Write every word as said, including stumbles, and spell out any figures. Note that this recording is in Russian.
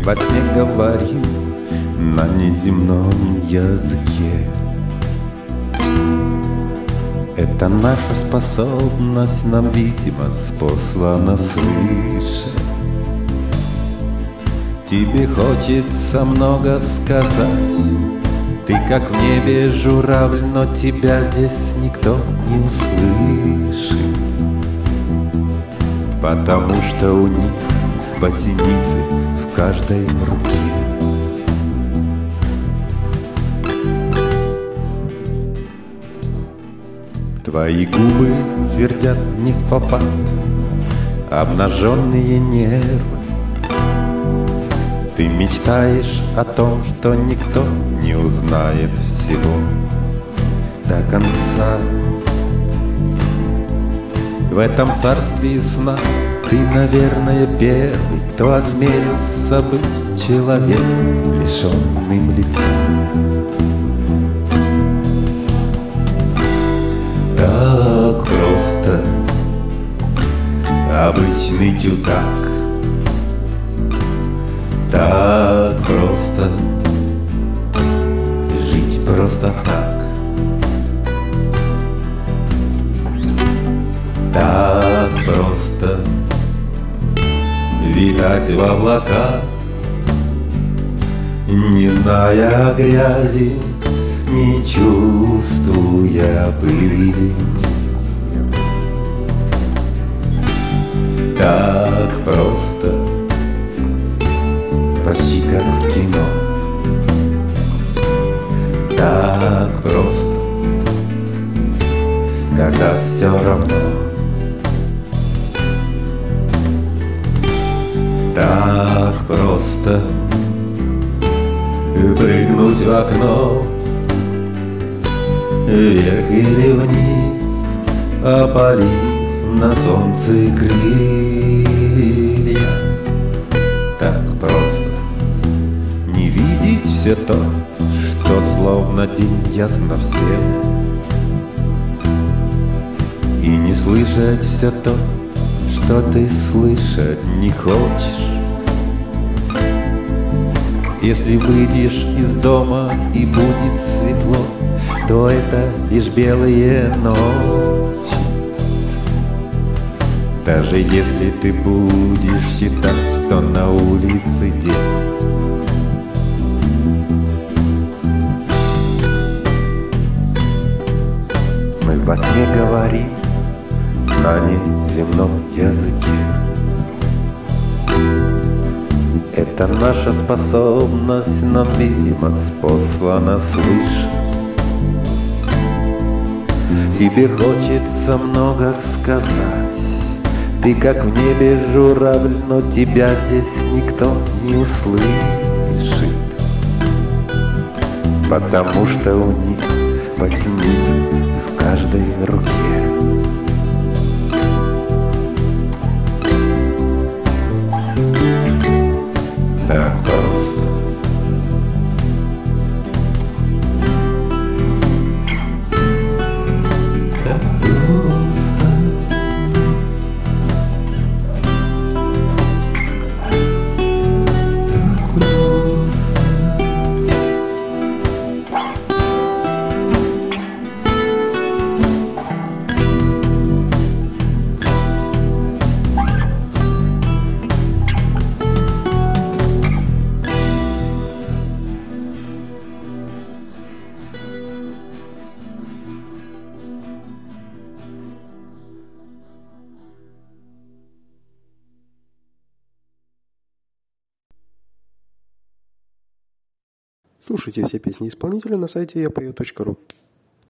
во сне говорим на неземном языке. Это наша способность нам, видимо, спослана свыше. Тебе хочется много сказать, ты как в небе журавль, но тебя здесь никто не услышит, потому что у них по синице в каждой руке. Твои губы твердят не впопад, обнаженные нервы. Ты мечтаешь о том, что никто не узнает всего до конца. В этом царстве сна ты, наверное, первый, кто осмелился быть человеком, лишенным лица. Так просто обычный чудак, так просто жить просто так, так просто витать в облаках, не зная грязи, не чувствуя пыли. Так просто, почти как в кино. Так просто, когда все равно. Так просто прыгнуть в окно, вверх или вниз, опалив на солнце крылья. Так просто не видеть все то, что словно день ясно всем, и не слышать все то, что ты слышать не хочешь. Если выйдешь из дома и будет светло, то это лишь белые ночи. Даже если ты будешь считать, что на улице день. Мы во сне говорим на неземном языке. Это наша способность нам, видимо, спослана свыше. Тебе хочется много сказать, ты как в небе журавль, но тебя здесь никто не услышит, потому что у них по синице в каждой руке. Так просто. Так просто. Так просто. Слушайте все песни исполнителя на сайте я пою точка ру.